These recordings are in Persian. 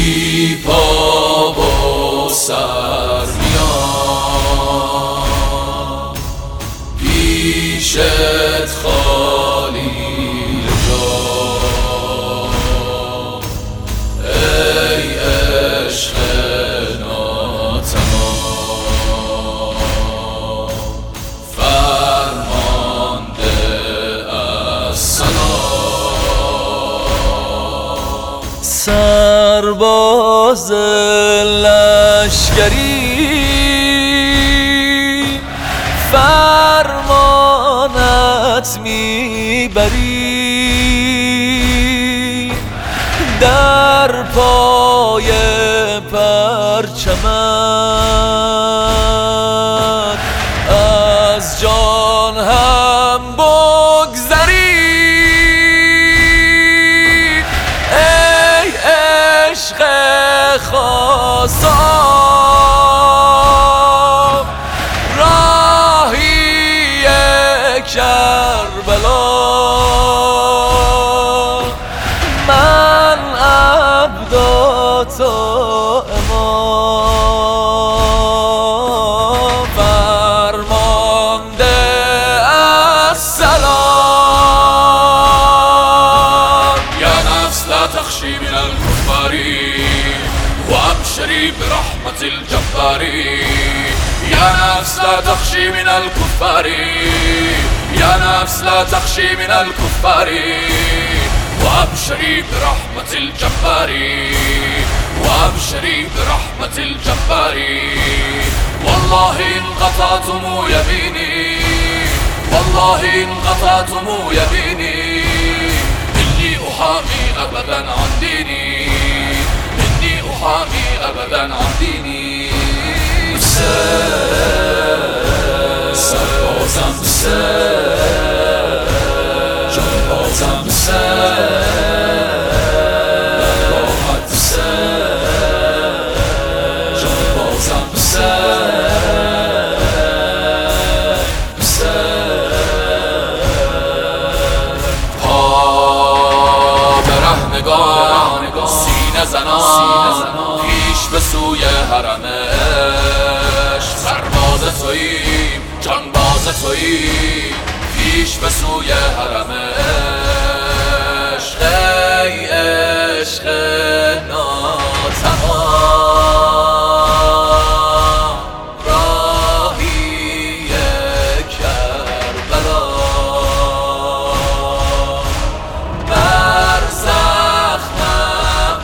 بی پا و سر میام پیشت خالی جا، ای عشق ناتمام فرمانده از سلام. سرباز لشکری فرمانت میبری، در پای پرچمت از جان هم بگذری. ای عشق خاصان راهی کربلا، من عبد و تو امام فرمانده السلام. يا نفس لا تخشي من الكفار وابشري برحمة الجبار. يا نفس لا تخشي من الكفار، يا نفس لا تخشي من الكفار وابشري برحمة الجبار، وابشري برحمة الجبار. والله إن قطعتم يميني، والله إن قطعتم يميني، إني أحامي أبدا عن ديني، إني أحامي أبدا عن ديني. سربازم جانبازم راحت جانبازم پا برهنگان سینه زنان پیش به سوی حرمش. سرباز توییم جانباز توییم پیش به سوی حرمش. ای عشق ناتمام راهی کربلا، بر زخمم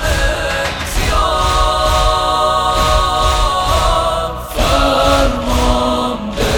التیام فرمانده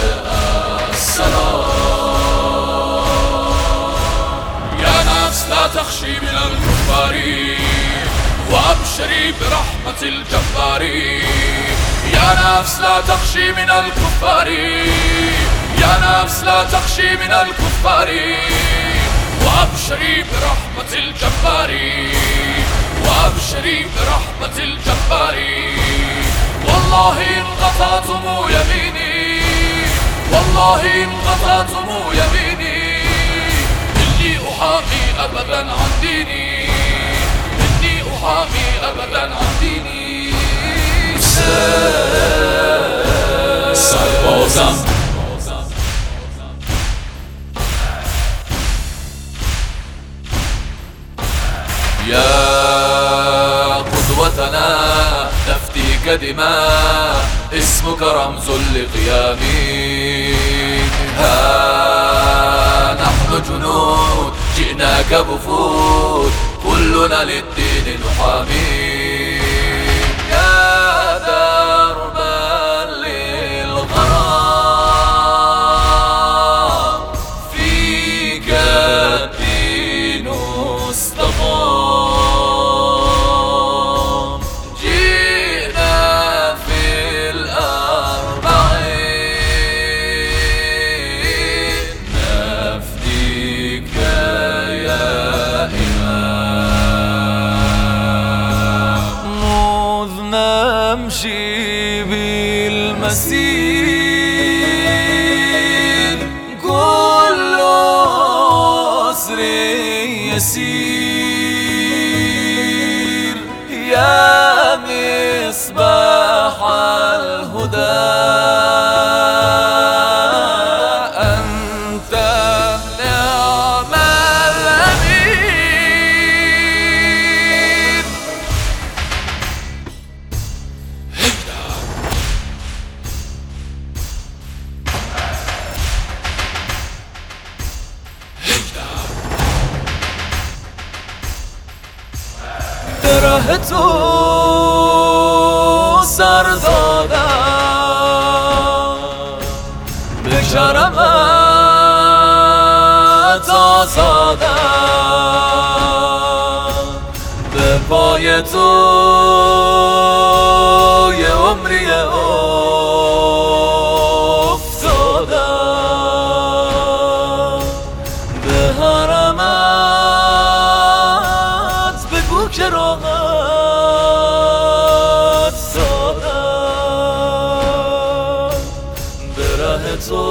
لا تخشي من الكفار وابشري برحمة الجبار. يا نفس لا تخشي من الكفار، يا نفس لا تخشي من الكفار وابشري برحمة الجبار، وابشري برحمة الجبار. والله إن قطعتم يميني، والله إن قطعتم يميني، إني أحامي أبدا عن ديني، إني أحامي أبدا عن ديني. سربازم يا قدوتنا نفديك دماء، اسمك رمز لقيامي. ها نحن جنود جئناك بفود، كلنا للدين نحامي. يا دربا للغرام فيك الدين استقام. جئنا في الأربعين نفديك يا نمشي بالمسير كل عسر يسير. يا الهدى أنت نعم الأمين. دره تو سر دادم، به کرمت آزادم، به پای تو یه عمری افتادم، به حرمت بگو که راحت سادم، به ره تو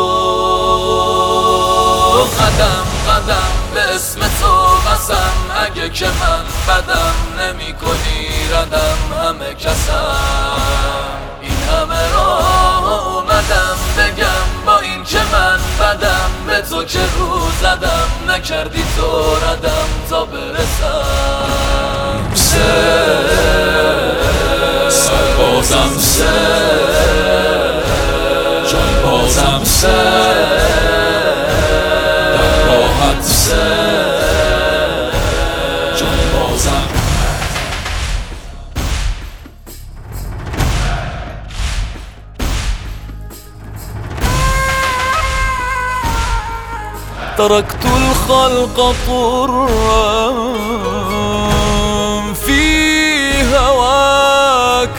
قدم قدم به اسم تو قسم، اگه که من بدم نمی کنی ردم همه کسم، این همه راه اومدم بگم با این که من بدم، به تو که رو زدم نکردی تو ردم تا برسم. سربازم جان بازم در راحت جان بازم. تركت الخلق طرا في هواك،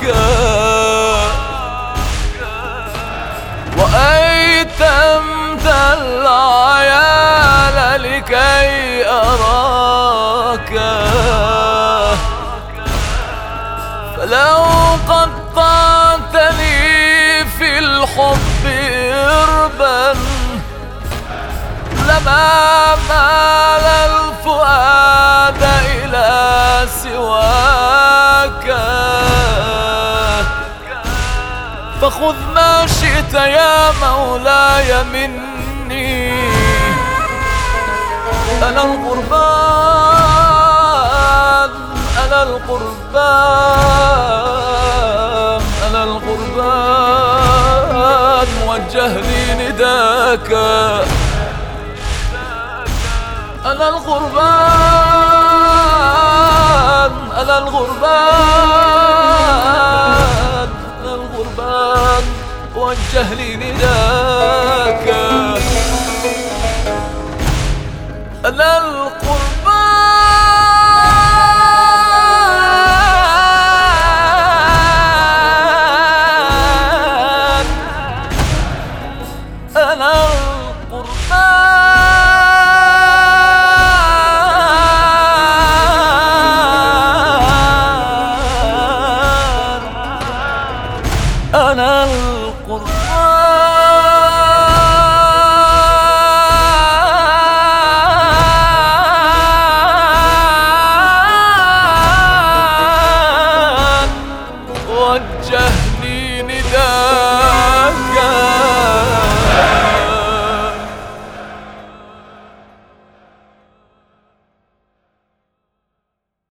وأيتمت العيال لكي أراك، فلو قطعتني في الحب إربا لما مال الفؤاد إلى سواك، فخذ ما شئت يا مولاي مني، أنا القربان أنا القربان أنا القربان، موجه لي نداك، أنا القربان أنا القربان أنا القربان، وجه لي نداك، أنا